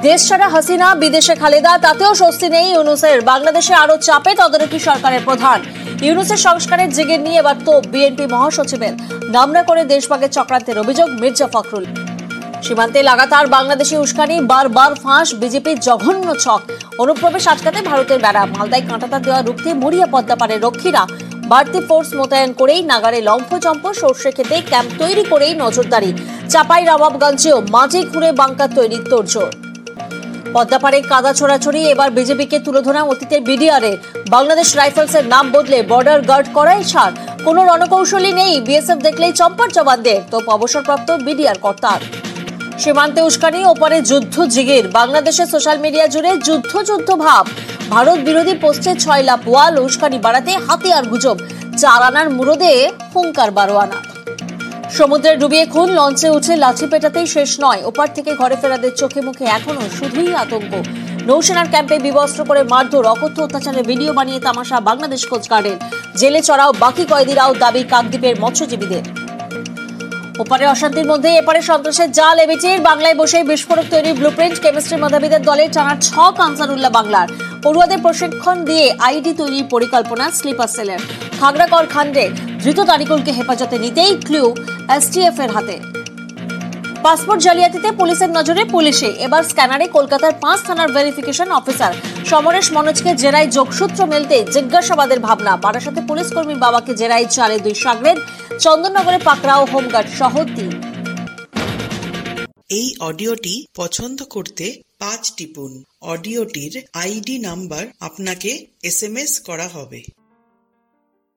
দেশ ছাড়া হাসিনা, বিদেশে খালেদা, তাতেও স্বস্তি নেই ইউনূসের। বাংলাদেশে আরো চাপে তদারকি সরকারের প্রধান। ইউনূসের সংস্কারের জিগির নিয়ে এবার তো বিএনপি মহাসচিবের নাম না করে দেশভাগের চক্রান্তের অভিযোগ মির্জা ফখরুল। সীমান্তে লাগাতার বাংলাদেশি উস্কানি, বারবার ফাঁস বিজেপির জঘন্য ছক। অনুপ্রবেশ আটকাতে ভারতের বেড়া, মালদায় কাঁটাতার দেওয়া রুখতে মরিয়া পদ্মাপাড়ের রক্ষীরা বাড়তি ফোর্স মোতায়েন করেই নাগারে লম্ফচম্প সর্ষে খেতে ক্যাম্প তৈরি করেই নজরদারি। চাপাই নবাবগঞ্জেও মাঝে ঘুরে বাংকার তৈরির তোড়জোড়। পদ্মাপাড়ে কাদা ছোড়াছড়ি, এবার বিজেপিকে তুলে ধরা অতীতের বিডিআরে। বাংলাদেশ রাইফেলসের নাম বদলে বর্ডার গার্ড করাই ছাড়। কোন রণকৌশলী নেই, বিএসএফ দেখলেই চম্পার জবানদের তোপ অবসরপ্রাপ্ত বিডিআর কর্তার। সীমান্তে উস্কানি, ওপারে যুদ্ধ জিগির। বাংলাদেশের সোশ্যাল মিডিয়া জুড়ে যুদ্ধ ভাব। ভারত বিরোধী পোস্টে 6 লাখ ওয়াল, উস্কানি বাড়াতে হাতিয়ার গুজব। 4 আনার মুরদে হুঙ্কার 12 আনা। সমুদ্রে ডুবিয়ে খুন, লঞ্চে উঠে লাঠি পেটাতেই শেষ নয়। ওপার থেকে ঘরে ফেরাদের চোখে মুখে এখনো শুধুই আতঙ্ক। নৌসেনার ক্যাম্পে বিবস্ত্র করে মারধর, অকথ্য অত্যাচারের ভিডিও বানিয়ে তামাশা বাংলাদেশ কোস্টগার্ডের। জেলে চড়াও বাকি কয়েদিরাও দাবি কাকদ্বীপের মৎস্যজীবীদের। ওপারে অশান্তির মধ্যে এপারে সন্ত্রাসের জাল এবিটির। বাংলায় বসে বিস্ফোরক তৈরির ব্লুপ্রিন্ট। কেমিস্ট্রি মেধাবীদের দলে টানার ছক আনসারুল্লাহ বাংলার। পড়ুয়াদের প্রশিক্ষণ দিয়ে আইডি তৈরির পরিকল্পনা স্লিপার সেলের। খাগড়াকর খান্ডে ধৃত তারিকুলকে হেফাজতে নিতেই ক্লু এসটিএফ এর হাতে। পাসপোর্ট জালিয়াতিতে পুলিশের নজরে পুলিশে, এবার স্ক্যানারে কলকাতার 5 থানার ভেরিফিকেশন অফিসার। সমরেশ মনোজকে জেরায় যোগসূত্র মেলতে জিজ্ঞাসাবাদের ভাবনা। বারাসাতে পুলিশ কর্মীর বাবাকে জেরায় চালে 2 সাগরেদ। চন্দননগরে পাকড়াও হোমগার্ড সহ 3। এই অডিওটি পছন্দ করতে 5 টিপুন। অডিওটির আইডি নাম্বার আপনাকে SMS করা হবে।